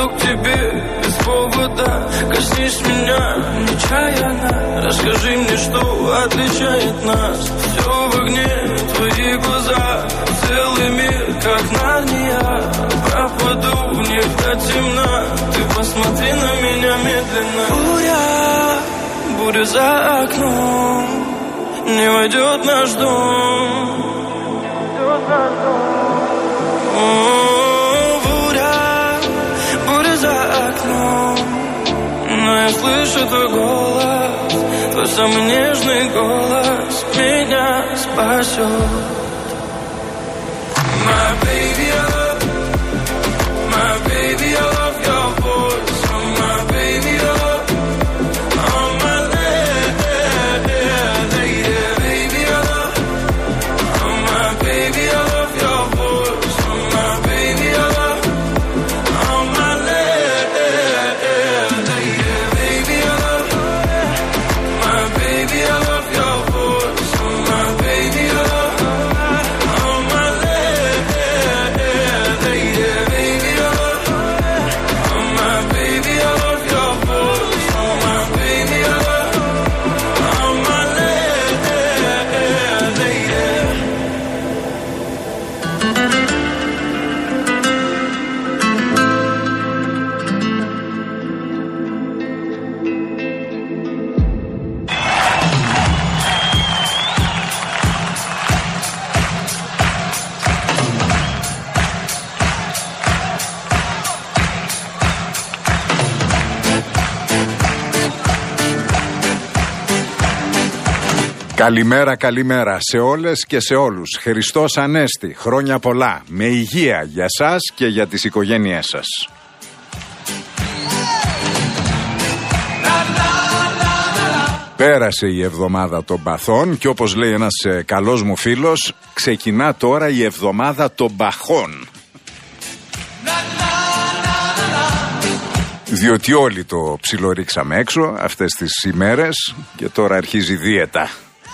Приду к тебе без повода, коснись меня нечаянно. Расскажи мне, что отличает нас. Все в огне, твои глаза, целый мир, как Нарния. Пропаду в них до темна, ты посмотри на меня медленно. Буря за окном, не войдет наш дом. Буря за окном, но я слышу твой голос, твой самый нежный голос меня спасет. My baby, I love your voice. Oh, my baby, oh my lady, baby, I love. Oh, my baby, I love your voice. Oh, my baby, I love. Oh, my lady, baby, I love. My baby, I love your voice. Oh, my baby, I love. Oh, my lady, baby, I love. Oh, my baby, I love your voice. Oh, my baby, I love. Oh, my Καλημέρα, καλημέρα σε όλες και σε όλους. Χριστός Ανέστη, χρόνια πολλά, με υγεία για σας και για τις οικογένειές σας. Πέρασε η εβδομάδα των παθών και όπως λέει ένας καλός μου φίλος, ξεκινά τώρα η εβδομάδα των παχών. Διότι όλοι το ψιλορίξαμε έξω αυτές τις ημέρες και τώρα αρχίζει η δίαιτα.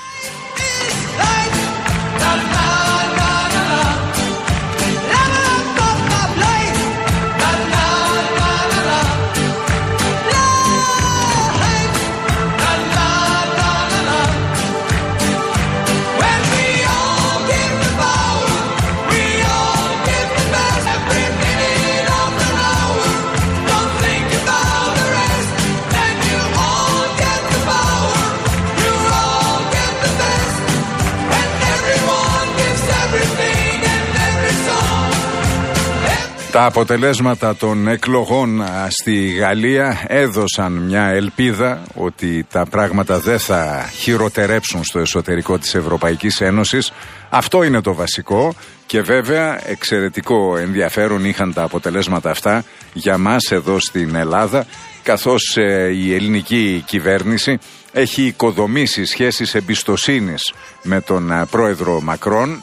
Τα αποτελέσματα των εκλογών στη Γαλλία έδωσαν μια ελπίδα ότι τα πράγματα δεν θα χειροτερέψουν στο εσωτερικό της Ευρωπαϊκής Ένωσης. Αυτό είναι το βασικό και βέβαια εξαιρετικό ενδιαφέρον είχαν τα αποτελέσματα αυτά για μας εδώ στην Ελλάδα, καθώς η ελληνική κυβέρνηση έχει οικοδομήσει σχέσεις εμπιστοσύνης με τον πρόεδρο Μακρόν,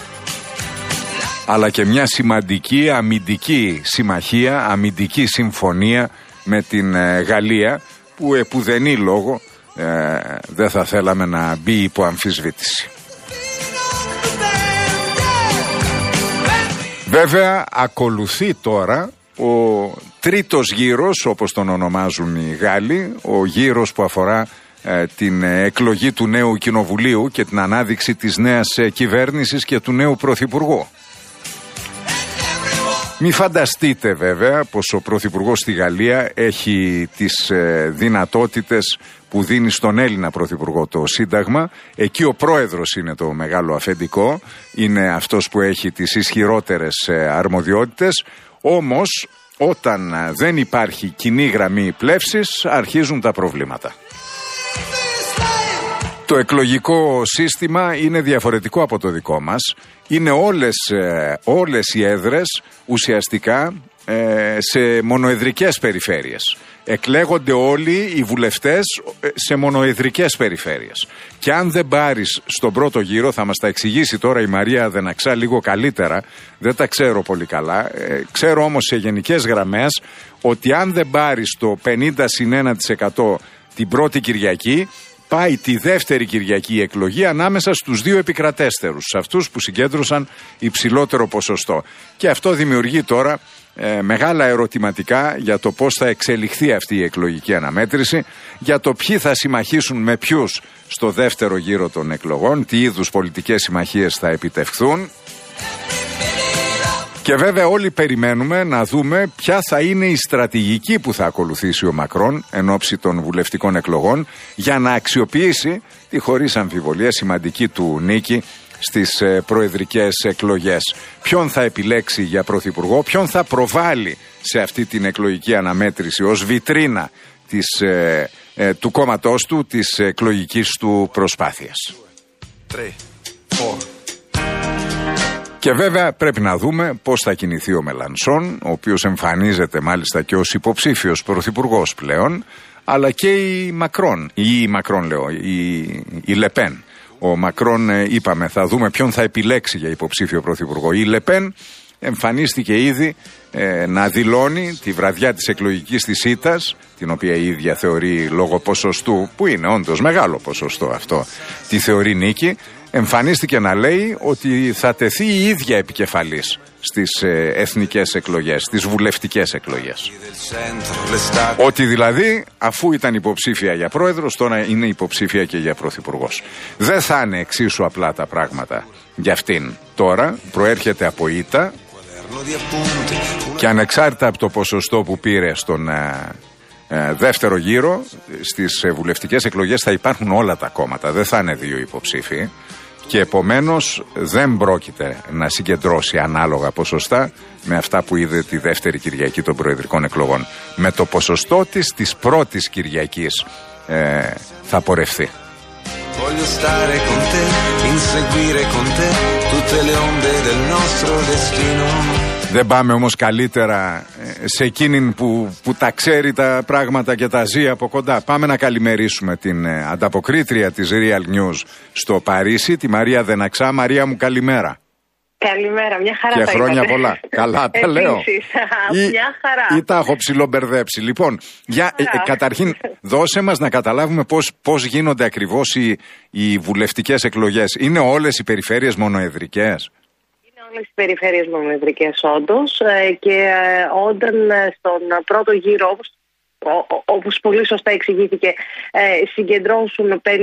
αλλά και μια σημαντική αμυντική συμμαχία, αμυντική συμφωνία με την Γαλλία, που επουδενή λόγο δεν θα θέλαμε να μπει υπό αμφισβήτηση. Βέβαια ακολουθεί τώρα ο τρίτος γύρος, όπως τον ονομάζουν οι Γάλλοι, ο γύρος που αφορά την εκλογή του νέου κοινοβουλίου και την ανάδειξη της νέας κυβέρνησης και του νέου πρωθυπουργού. Μη φανταστείτε βέβαια πως ο πρωθυπουργός στη Γαλλία έχει τις δυνατότητες που δίνει στον Έλληνα πρωθυπουργό το Σύνταγμα. Εκεί ο πρόεδρος είναι το μεγάλο αφεντικό, είναι αυτός που έχει τις ισχυρότερες αρμοδιότητες. Όμως όταν δεν υπάρχει κοινή γραμμή πλεύσης αρχίζουν τα προβλήματα. Το εκλογικό σύστημα είναι διαφορετικό από το δικό μας. Είναι όλες οι έδρες ουσιαστικά σε μονοεδρικές περιφέρειες. Εκλέγονται όλοι οι βουλευτές σε μονοεδρικές περιφέρειες. Και αν δεν πάρεις στον πρώτο γύρο, θα μας τα εξηγήσει τώρα η Μαρία Δεναξά λίγο καλύτερα, δεν τα ξέρω πολύ καλά, ξέρω όμως σε γενικές γραμμές ότι αν δεν πάρεις το 50-1% την πρώτη Κυριακή, πάει τη δεύτερη Κυριακή η εκλογή ανάμεσα στους δύο επικρατέστερους, σε αυτούς που συγκέντρωσαν υψηλότερο ποσοστό. Και αυτό δημιουργεί τώρα μεγάλα ερωτηματικά για το πώς θα εξελιχθεί αυτή η εκλογική αναμέτρηση, για το ποιοι θα συμμαχίσουν με ποιους στο δεύτερο γύρο των εκλογών, τι είδους πολιτικές συμμαχίες θα επιτευχθούν. Και βέβαια όλοι περιμένουμε να δούμε ποια θα είναι η στρατηγική που θα ακολουθήσει ο Μακρόν εν ώψη των βουλευτικών εκλογών για να αξιοποιήσει τη χωρίς αμφιβολία σημαντική του νίκη στις προεδρικές εκλογές. Ποιον θα επιλέξει για πρωθυπουργό, ποιον θα προβάλλει σε αυτή την εκλογική αναμέτρηση ως βιτρίνα του κόμματός του, της εκλογικής του προσπάθειας. 3, 4. Και βέβαια πρέπει να δούμε πώς θα κινηθεί ο Μελανσόν, ο οποίος εμφανίζεται μάλιστα και ως υποψήφιος πρωθυπουργός πλέον, αλλά και η Λεπέν. Ο Μακρόν, είπαμε, θα δούμε ποιον θα επιλέξει για υποψήφιο πρωθυπουργό. Η Λεπέν εμφανίστηκε ήδη να δηλώνει τη βραδιά της εκλογικής της ήττας, την οποία η ίδια θεωρεί λόγω ποσοστού, που είναι όντως μεγάλο ποσοστό αυτό, τη θεωρεί νίκη. Εμφανίστηκε να λέει ότι θα τεθεί η ίδια επικεφαλής στις εθνικές εκλογές, στις βουλευτικές εκλογές. Ότι δηλαδή, αφού ήταν υποψήφια για πρόεδρος, τώρα είναι υποψήφια και για πρωθυπουργός. Δεν θα είναι εξίσου απλά τα πράγματα για αυτήν. Τώρα προέρχεται από ήττα και ανεξάρτητα από το ποσοστό που πήρε στον δεύτερο γύρο, στις βουλευτικές εκλογές θα υπάρχουν όλα τα κόμματα, δεν θα είναι δύο υποψήφοι. Και επομένως δεν πρόκειται να συγκεντρώσει ανάλογα ποσοστά με αυτά που είδε τη δεύτερη Κυριακή των προεδρικών εκλογών. Με το ποσοστό της πρώτης Κυριακής θα πορευθεί. Δεν πάμε όμως καλύτερα σε εκείνην που τα ξέρει τα πράγματα και τα ζει από κοντά. Πάμε να καλημερίσουμε την ανταποκρίτρια της Real News στο Παρίσι, τη Μαρία Δεναξά. Μαρία μου, καλημέρα. Καλημέρα, μια χαρά. Και χρόνια πολλά. Καλά τα λέω. Μια χαρά. Ή τα έχω ψιλομπερδέψει. Λοιπόν, καταρχήν δώσε μας να καταλάβουμε πώς γίνονται ακριβώς οι βουλευτικές εκλογές. Είναι όλες οι περιφέρειες μονοεδρικές? Είναι όλες οι περιφέρειες μονοεδρικές όντως, και όταν στον πρώτο γύρο, όπως πολύ σωστά εξηγήθηκε, συγκεντρώσουν 50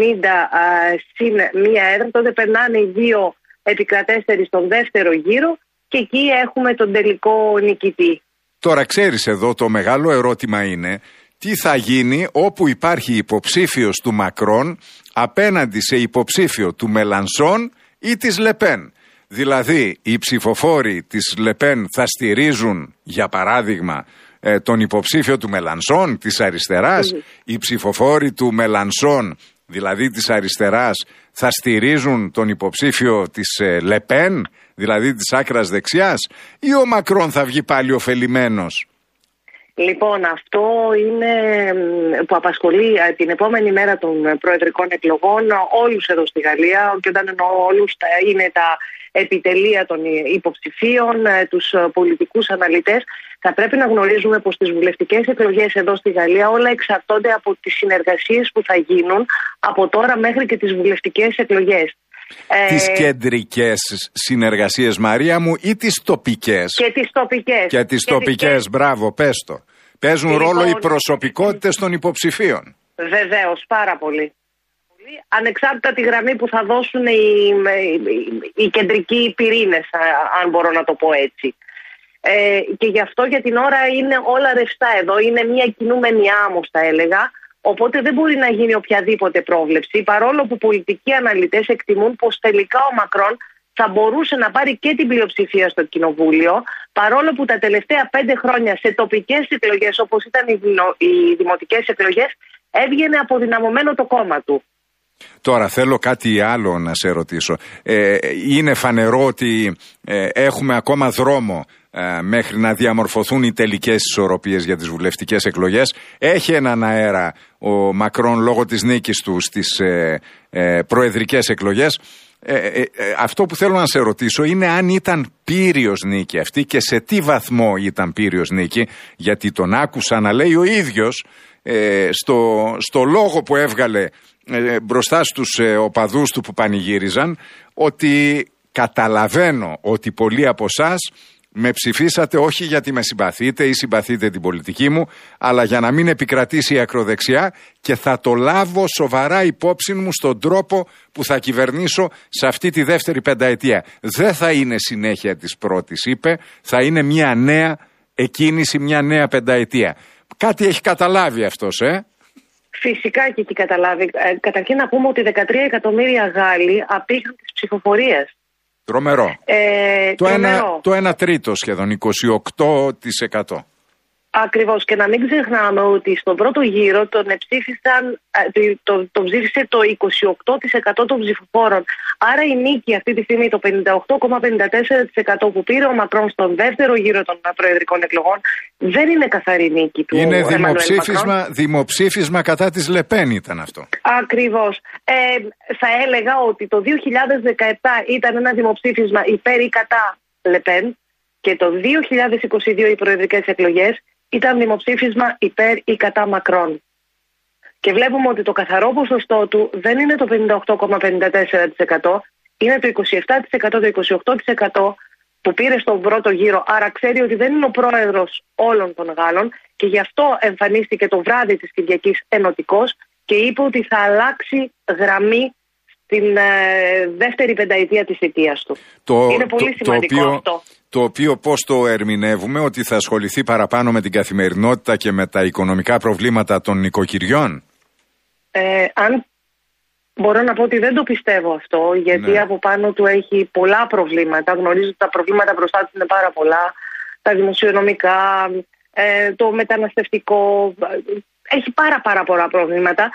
συν μία έδρα, τότε περνάνε οι δύο επικρατέστεροι στον δεύτερο γύρο και εκεί έχουμε τον τελικό νικητή. Τώρα ξέρεις, εδώ το μεγάλο ερώτημα είναι τι θα γίνει όπου υπάρχει υποψήφιος του Μακρόν απέναντι σε υποψήφιο του Μελανσόν ή της Λεπέν. Δηλαδή οι ψηφοφόροι της Λεπέν θα στηρίζουν, για παράδειγμα, τον υποψήφιο του Μελανσόν, της αριστεράς. Οι ψηφοφόροι του Μελανσόν, δηλαδή της αριστεράς, θα στηρίζουν τον υποψήφιο της Λεπέν, δηλαδή της άκρας δεξιάς, ή ο Μακρόν θα βγει πάλι ωφελημένος? Λοιπόν, αυτό είναι που απασχολεί την επόμενη μέρα των προεδρικών εκλογών όλους εδώ στη Γαλλία, και όταν εννοώ όλους είναι τα επιτελεία των υποψηφίων, τους πολιτικούς αναλυτές. Θα πρέπει να γνωρίζουμε πως στις βουλευτικές εκλογές εδώ στη Γαλλία όλα εξαρτώνται από τις συνεργασίες που θα γίνουν από τώρα μέχρι και τις βουλευτικές εκλογές. Τις κεντρικές συνεργασίες, Μαρία μου, ή τις τοπικές? Και τις τοπικές. Και τις τοπικές, μπράβο, πες το. Παίζουν ρόλο οι προσωπικότητες των υποψηφίων. Βεβαίως, πάρα πολύ. Ανεξάρτητα τη γραμμή που θα δώσουν οι κεντρικοί πυρήνες, αν μπορώ να το πω έτσι. Και γι' αυτό για την ώρα είναι όλα ρευστά εδώ. Είναι μια κινούμενη άμμος, θα έλεγα. Οπότε δεν μπορεί να γίνει οποιαδήποτε πρόβλεψη, παρόλο που πολιτικοί αναλυτές εκτιμούν πως τελικά ο Μακρόν θα μπορούσε να πάρει και την πλειοψηφία στο κοινοβούλιο, παρόλο που τα τελευταία 5 χρόνια σε τοπικές εκλογές, όπως ήταν οι δημοτικές εκλογές, έβγαινε αποδυναμωμένο το κόμμα του. Τώρα θέλω κάτι άλλο να σε ρωτήσω. Είναι φανερό ότι έχουμε ακόμα δρόμο μέχρι να διαμορφωθούν οι τελικές ισορροπίες για τις βουλευτικές εκλογές. Έχει έναν αέρα ο Μακρόν λόγω της νίκης του στις προεδρικές εκλογές. Αυτό που θέλω να σε ρωτήσω είναι αν ήταν πύριος νίκη αυτή και σε τι βαθμό ήταν πύριος νίκη, γιατί τον άκουσα να λέει ο ίδιος στο λόγο που έβγαλε μπροστά στους οπαδούς του που πανηγύριζαν, ότι καταλαβαίνω ότι πολλοί από εσάς Με ψηφίσατε όχι γιατί με συμπαθείτε ή συμπαθείτε την πολιτική μου, αλλά για να μην επικρατήσει η ακροδεξιά, και θα το λάβω σοβαρά υπόψη μου στον τρόπο που θα κυβερνήσω σε αυτή τη δεύτερη πενταετία. Δεν θα είναι συνέχεια της πρώτης, είπε, θα είναι μια νέα εκκίνηση, μια νέα πενταετία. Κάτι έχει καταλάβει αυτός, Φυσικά και έχει καταλάβει. Καταρχήν να πούμε ότι 13 εκατομμύρια Γάλλοι απήχαν τις ψηφοφορίες. Τρομερό. Το 1 τρίτο σχεδόν, 28%. Ακριβώς, και να μην ξεχνάμε ότι στον πρώτο γύρο τον ψήφισε το 28% των ψηφοφόρων. Άρα η νίκη αυτή τη στιγμή, το 58,54% που πήρε ο Μακρόν στον δεύτερο γύρο των προεδρικών εκλογών, δεν είναι καθαρή νίκη του. Είναι δημοψήφισμα κατά της Λεπέν ήταν αυτό. Ακριβώς. Θα έλεγα ότι το 2017 ήταν ένα δημοψήφισμα υπέρ ή κατά Λεπέν, και το 2022 οι προεδρικές εκλογές ήταν δημοψήφισμα υπέρ ή κατά Μακρόν. Και βλέπουμε ότι το καθαρό ποσοστό του δεν είναι το 58,54%, είναι το 27%, το 28% που πήρε στον πρώτο γύρο. Άρα ξέρει ότι δεν είναι ο πρόεδρος όλων των Γάλλων, και γι' αυτό εμφανίστηκε το βράδυ της Κυριακής ενωτικός και είπε ότι θα αλλάξει γραμμή στην δεύτερη πενταετία της θητείας του. Είναι πολύ σημαντικό αυτό. Το οποίο πώς το ερμηνεύουμε, ότι θα ασχοληθεί παραπάνω με την καθημερινότητα και με τα οικονομικά προβλήματα των νοικοκυριών? Αν μπορώ να πω ότι δεν το πιστεύω αυτό, γιατί από πάνω του έχει πολλά προβλήματα. Γνωρίζω ότι τα προβλήματα μπροστά του είναι πάρα πολλά. Τα δημοσιονομικά, το μεταναστευτικό, έχει πάρα πολλά προβλήματα.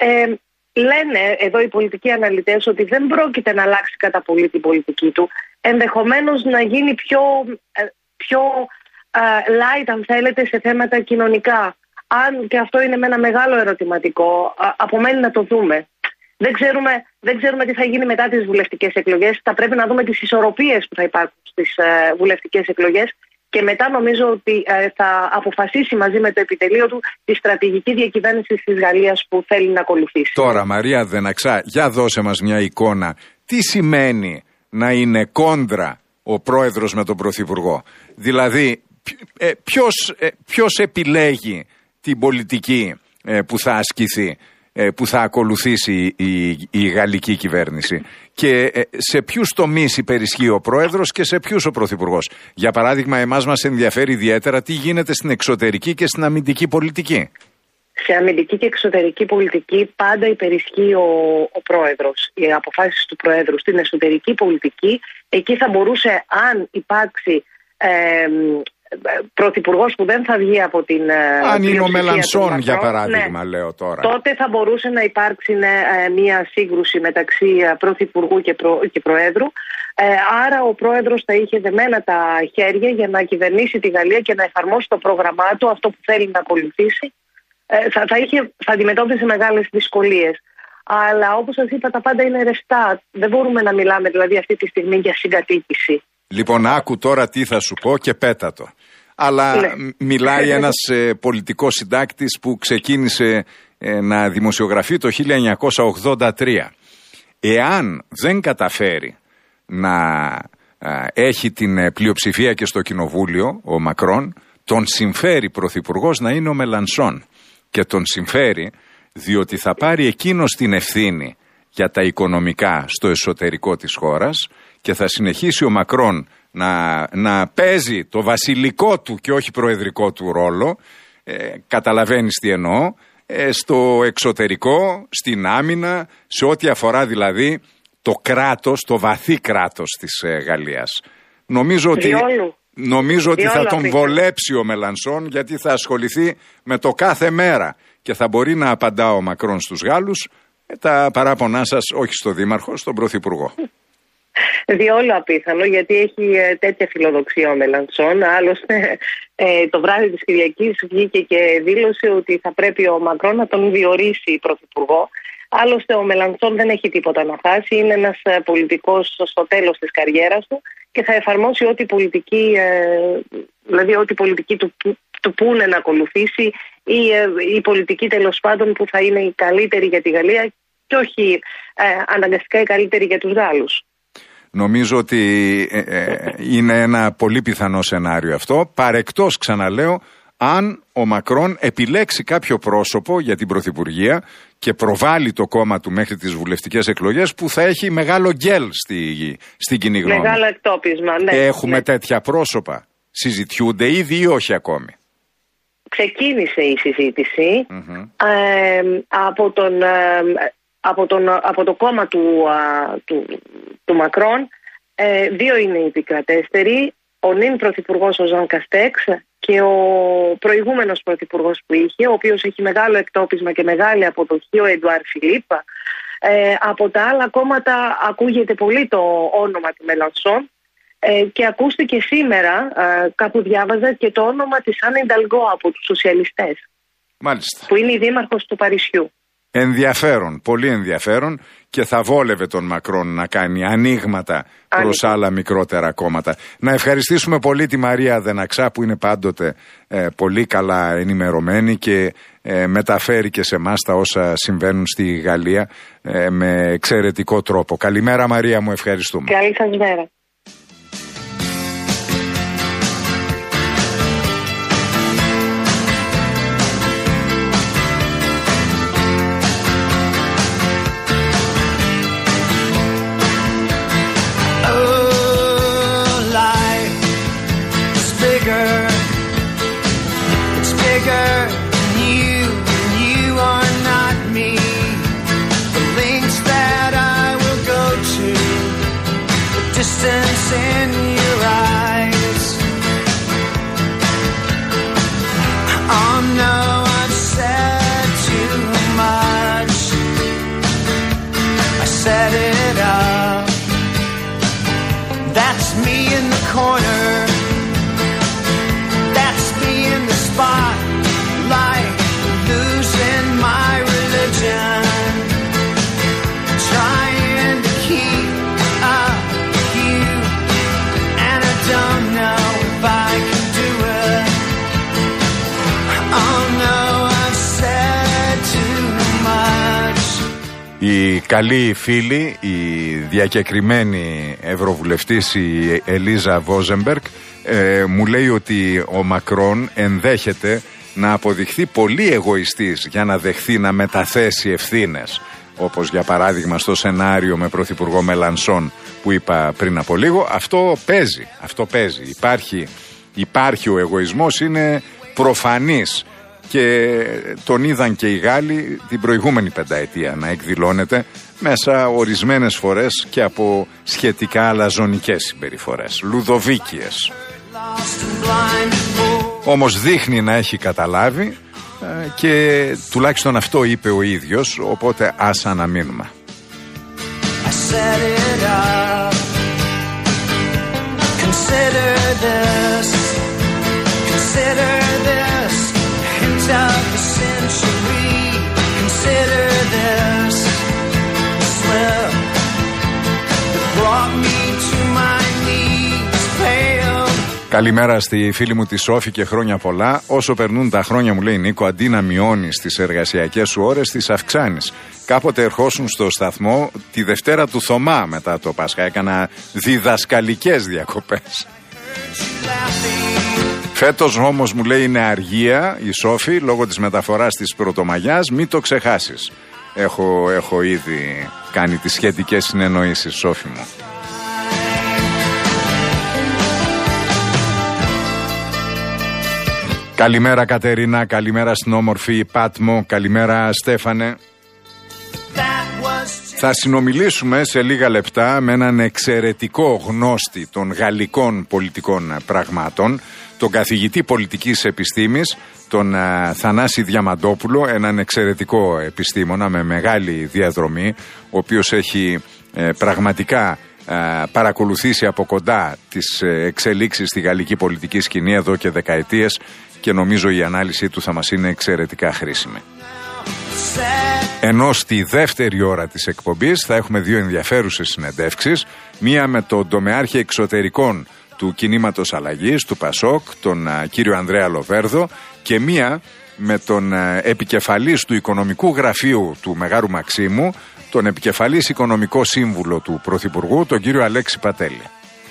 Λένε εδώ οι πολιτικοί αναλυτές ότι δεν πρόκειται να αλλάξει κατά πολύ την πολιτική του. Ενδεχομένως να γίνει πιο light, αν θέλετε, σε θέματα κοινωνικά. Αν και αυτό είναι με ένα μεγάλο ερωτηματικό, απομένει να το δούμε. Δεν ξέρουμε τι θα γίνει μετά τις βουλευτικές εκλογές. Θα πρέπει να δούμε τις ισορροπίες που θα υπάρχουν στις βουλευτικές εκλογές, και μετά νομίζω ότι θα αποφασίσει μαζί με το επιτελείο του τη στρατηγική διακυβέρνηση της Γαλλίας που θέλει να ακολουθήσει. Τώρα, Μαρία Δεναξά, για δώσε μας μια εικόνα. Τι σημαίνει να είναι κόντρα ο πρόεδρος με τον πρωθυπουργό? Δηλαδή, ποιος επιλέγει την πολιτική που θα ασκηθεί, που θα ακολουθήσει η γαλλική κυβέρνηση, και σε ποιους τομείς υπερισχύει ο πρόεδρος και σε ποιους ο πρωθυπουργός? Για παράδειγμα, εμάς μας ενδιαφέρει ιδιαίτερα τι γίνεται στην εξωτερική και στην αμυντική πολιτική. Σε αμυντική και εξωτερική πολιτική πάντα υπερισχύει ο πρόεδρος, οι αποφάσεις του πρόεδρου. Στην εσωτερική πολιτική, εκεί θα μπορούσε, αν υπάρξει πρωθυπουργός που δεν θα βγει από την. Αν είναι ο Μελανσόν, για παράδειγμα, λέω τώρα. Τότε θα μπορούσε να υπάρξει μια σύγκρουση μεταξύ πρωθυπουργού και προέδρου. Άρα ο πρόεδρος θα είχε δεμένα τα χέρια για να κυβερνήσει τη Γαλλία και να εφαρμόσει το πρόγραμμά του, αυτό που θέλει να ακολουθήσει. Θα αντιμετώπιζε μεγάλες δυσκολίες. Αλλά όπως σας είπα, τα πάντα είναι ρευστά. Δεν μπορούμε να μιλάμε δηλαδή αυτή τη στιγμή για συγκατοίκηση. Λοιπόν, άκου τώρα τι θα σου πω και πέτα το. Αλλά μιλάει ένας πολιτικός συντάκτης που ξεκίνησε να δημοσιογραφεί το 1983. Εάν δεν καταφέρει να έχει την πλειοψηφία και στο κοινοβούλιο ο Μακρόν, τον συμφέρει πρωθυπουργός να είναι ο Μελανσόν. Και τον συμφέρει διότι θα πάρει εκείνος την ευθύνη για τα οικονομικά στο εσωτερικό της χώρας, και θα συνεχίσει ο Μακρόν να παίζει το βασιλικό του και όχι προεδρικό του ρόλο, καταλαβαίνεις τι εννοώ, στο εξωτερικό, στην άμυνα, σε ό,τι αφορά δηλαδή το κράτος, το βαθύ κράτος της Γαλλίας. Νομίζω ότι θα τον βολέψει ο Μελανσόν, γιατί θα ασχοληθεί με το κάθε μέρα και θα μπορεί να απαντά ο Μακρόν στους Γάλλους τα παράπονά σας, όχι στο Δήμαρχο, στον Πρωθυπουργό. Διόλου απίθανο, γιατί έχει τέτοια φιλοδοξία ο Μελανσόν. Άλλωστε το βράδυ της Κυριακής βγήκε και δήλωσε ότι θα πρέπει ο Μακρόν να τον διορίσει πρωθυπουργό. Άλλωστε ο Μελανσόν δεν έχει τίποτα να χάσει, είναι ένας πολιτικός στο τέλος της καριέρας του και θα εφαρμόσει ό,τι πολιτική, δηλαδή ό,τι πολιτική του πούνε να ακολουθήσει, ή η πολιτική τέλος πάντων που θα είναι η καλύτερη για τη Γαλλία και όχι αναγκαστικά η καλύτερη για τους Γάλλους. Νομίζω ότι είναι ένα πολύ πιθανό σενάριο αυτό, παρεκτός, ξαναλέω, αν ο Μακρόν επιλέξει κάποιο πρόσωπο για την πρωθυπουργία και προβάλλει το κόμμα του μέχρι τις βουλευτικές εκλογές που θα έχει μεγάλο γκέλ στην κοινή γνώμη. Μεγάλο εκτόπισμα, ναι. Έχουμε τέτοια πρόσωπα. Συζητιούνται ήδη ή όχι ακόμη? Ξεκίνησε η συζήτηση από το κόμμα του Μακρόν. Δύο είναι οι επικρατέστεροι, ο νυν πρωθυπουργός ο Ζαν Καστέξ και ο προηγούμενος πρωθυπουργός που είχε, ο οποίος έχει μεγάλο εκτόπισμα και μεγάλη αποδοχή, ο Εντουάρ Φιλίπ. Από τα άλλα κόμματα ακούγεται πολύ το όνομα του Μελανσόν και ακούστηκε σήμερα, κάπου διάβαζα, και το όνομα της Άν Ινταλγκό από τους σοσιαλιστές. Μάλιστα. Που είναι η δήμαρχος του Παρισιού. Ενδιαφέρον, πολύ ενδιαφέρον, και θα βόλευε τον Μακρόν να κάνει ανοίγματα προς άλλα μικρότερα κόμματα. Να ευχαριστήσουμε πολύ τη Μαρία Δεναξά που είναι πάντοτε πολύ καλά ενημερωμένη και μεταφέρει και σε εμάς τα όσα συμβαίνουν στη Γαλλία με εξαιρετικό τρόπο. Καλημέρα Μαρία μου, ευχαριστούμε. Καλή σας μέρα. Distance in your eyes. Oh no, I've said too much. I set it up. That's me in the corner. That's me in the spotlight, losing my religion. Trying to keep up. Don't know if I can do it. Oh no, I've said too much. Η καλή φίλη, η διακεκριμένη ευρωβουλευτής, η Ελίζα Βόζεμπεργκ, μου λέει ότι ο Μακρόν ενδέχεται να αποδειχθεί πολύ εγωιστής για να δεχθεί να μεταθέσει ευθύνες. Όπως για παράδειγμα στο σενάριο με πρωθυπουργό Μελανσόν που είπα πριν από λίγο. Αυτό παίζει. Υπάρχει ο εγωισμός, είναι προφανής και τον είδαν και οι Γάλλοι την προηγούμενη πενταετία να εκδηλώνεται μέσα ορισμένες φορές και από σχετικά αλαζονικές συμπεριφορές, λουδοβίκιες. Όμως δείχνει να έχει καταλάβει και τουλάχιστον αυτό είπε ο ίδιος, οπότε ας αναμείνουμε. Καλημέρα στη φίλη μου τη Σόφη και χρόνια πολλά. Όσο περνούν τα χρόνια, μου λέει Νίκο, αντί να μειώνεις τις εργασιακές σου ώρες, τις αυξάνεις. Κάποτε ερχόσουν στο σταθμό τη Δευτέρα του Θωμά μετά το Πάσχα. Έκανα διδασκαλικές διακοπές. Φέτος όμως, μου λέει, είναι αργία η Σόφη λόγω της μεταφοράς της Πρωτομαγιάς. Μην το ξεχάσεις. Έχω ήδη κάνει τις σχετικές συνεννοήσεις, Σόφη μου. Καλημέρα Κατερίνα, καλημέρα στην όμορφη Πάτμο, καλημέρα Στέφανε. Θα συνομιλήσουμε σε λίγα λεπτά με έναν εξαιρετικό γνώστη των γαλλικών πολιτικών πραγμάτων, τον καθηγητή πολιτικής επιστήμης, τον Θανάση Διαμαντόπουλο, έναν εξαιρετικό επιστήμονα με μεγάλη διαδρομή, ο οποίος έχει πραγματικά παρακολουθήσει από κοντά τις εξελίξεις στη γαλλική πολιτική σκηνή εδώ και δεκαετίες και νομίζω η ανάλυση του θα μας είναι εξαιρετικά χρήσιμη. Ενώ στη δεύτερη ώρα της εκπομπής θα έχουμε δύο ενδιαφέρουσες συνεντεύξεις, μία με τον τομεάρχη εξωτερικών του κινήματος αλλαγής, του ΠΑΣΟΚ, τον κύριο Ανδρέα Λοβέρδο, και μία με τον επικεφαλής του οικονομικού γραφείου του Μεγάρου Μαξίμου, τον επικεφαλής οικονομικό σύμβουλο του Πρωθυπουργού, τον κύριο Αλέξη Πατέλη.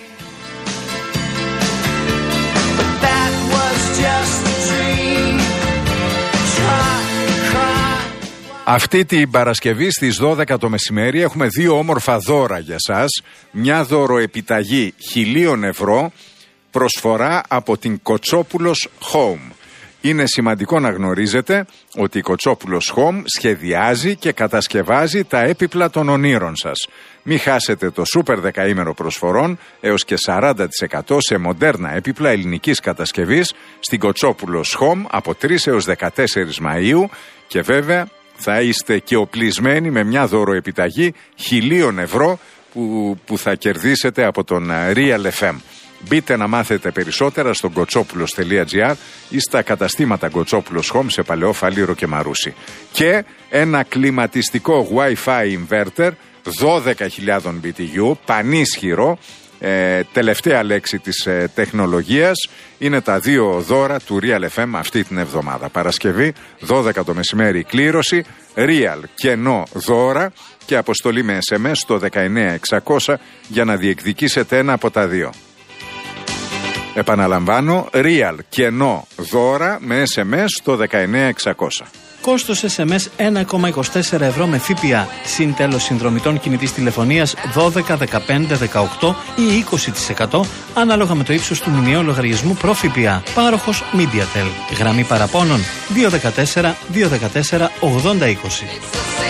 Αυτή την Παρασκευή στις 12 το μεσημέρι έχουμε 2 όμορφα δώρα για σας. Μια δωροεπιταγή 1.000 ευρώ, προσφορά από την Κοτσόπουλος Home. Είναι σημαντικό να γνωρίζετε ότι η Κοτσόπουλος Home σχεδιάζει και κατασκευάζει τα έπιπλα των ονείρων σας. Μην χάσετε το σούπερ δεκαήμερο προσφορών έως και 40% σε μοντέρνα έπιπλα ελληνικής κατασκευής στην Κοτσόπουλος Home από 3 έως 14 Μαΐου και βέβαια θα είστε και οπλισμένοι με μια δωροεπιταγή 1.000 ευρώ που θα κερδίσετε από τον Real FM. Μπείτε να μάθετε περισσότερα στο kotsopulos.gr ή στα καταστήματα Κοτσόπουλος Home σε Παλαιό Φαλήρο και Μαρούσι. Και ένα κλιματιστικό Wi-Fi inverter 12.000 BTU, πανίσχυρο, τελευταία λέξη της τεχνολογίας. Είναι τα 2 δώρα του Real FM αυτή την εβδομάδα. Παρασκευή 12 το μεσημέρι κλήρωση, Real κενό δώρα και αποστολή με SMS στο 19600 για να διεκδικήσετε ένα από τα 2. Επαναλαμβάνω, Real κενό δώρα με SMS στο 19600. Κόστος SMS 1,24 ευρώ με ΦΠΑ. Συν τέλος συνδρομητών κινητής τηλεφωνίας 12, 15, 18 ή 20% ανάλογα με το ύψος του μηνιαίου λογαριασμού προ ΦΠΑ. Πάροχος MediaTel. Γραμμή παραπώνων 214 214 8020.